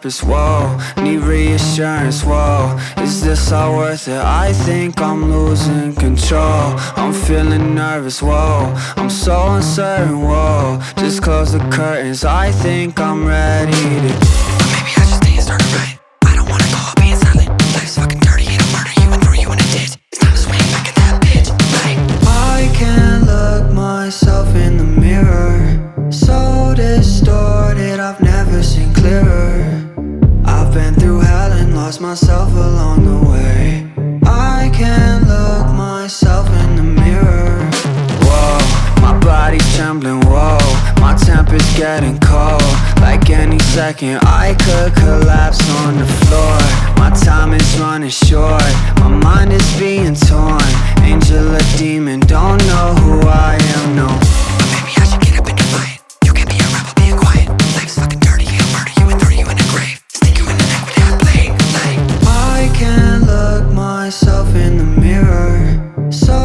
purpose, whoa. Need reassurance, whoa. Is this all worth it? I think I'm losing control. I'm feeling nervous, whoa. I'm so uncertain, whoa. Just close the curtains, I think I'm ready to. Maybe I just need to start right. I don't wanna go out being silent. Life's fucking dirty, and I'll murder you and throw you in a ditch. It's time to swing back at that bitch. Like, I can't look myself in the mirror. So distorted, I've never seen clearer. I've been through hell and lost myself along the way. I can't look myself in the mirror. Whoa, my body's trembling, whoa. My temper's getting cold. Like any second I could collapse on the floor. My time is running short. My mind is being torn. Angel or demon, don't know who I am, no. maybe I should get up and defiant. You can't be a rebel being quiet. Life's fucking dirty, and I'll murder you and throw you in a grave. Stick you in the neck with that blade. Like, I can't look myself in the mirror. So